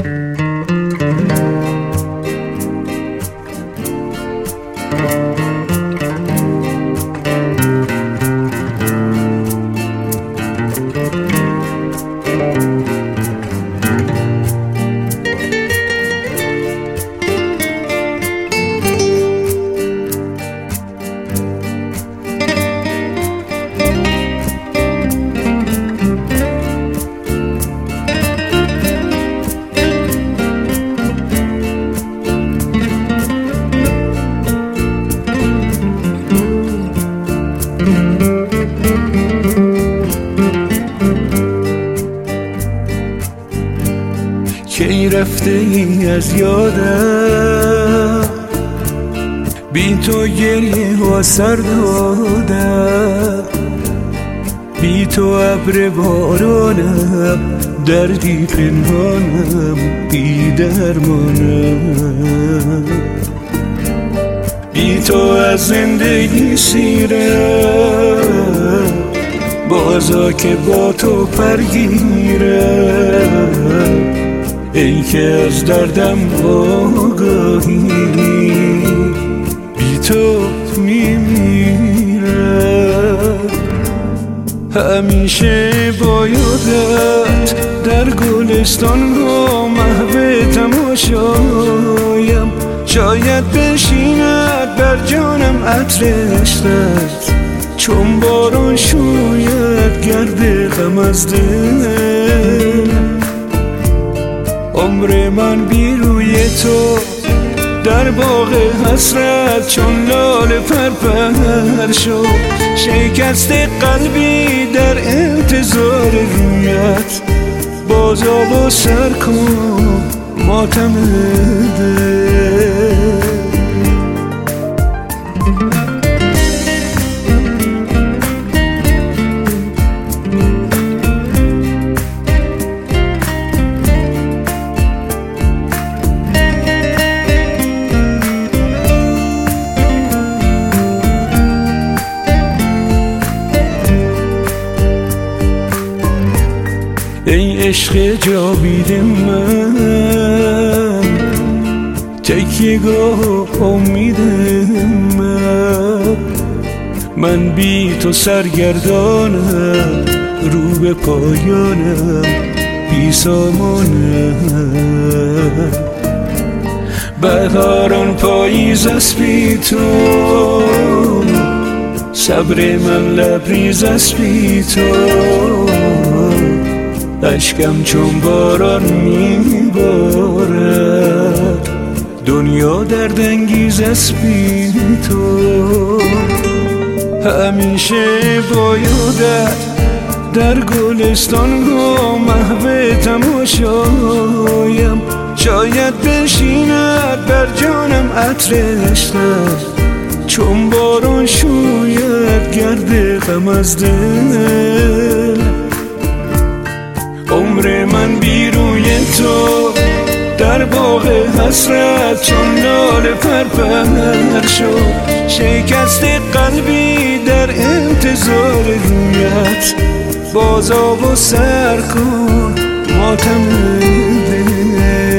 کی رفته ای از یادم، بی تو گریه ها سر دادم، بی تو ابر بارانم، دردی پنهانم، بی درمانم، بی تو از زندگی سیرم، بازا که با تو پرگیرم، ای که از دردم آگاهی، بی تو میمیرم. همیشه با یادت در گلستان با محو تماشایم، شاید بنشیند بر جانم عطر عشقت، چون باران شوید گرد غم از دل. عمر من بی روی تو در باغ حسرت چون لاله پرپر شد، شکست قلبی در انتظار رویت، بازا و سر کن ماتم دل. ای عشق جاوید من، تکیه‌گاه امید من بی تو سرگردانم، رو به پایانم، بی سامانم. بهاران پاییز است بی تو، صبر من لبریز است بی تو، اشکم چون باران میبارد، دنیا دردانگیز است بی تو. همیشه با یادت در گلستان با محو تماشایم، شاید بنشیند بر جانم عطر عشقت، چون باران شوید گرد غم از دل. عمر من بی روی تو در باغ حسرت چون لاله پرپر شد، شکست قلبی در انتظار رویت، بازا و سر کن ماتم دل.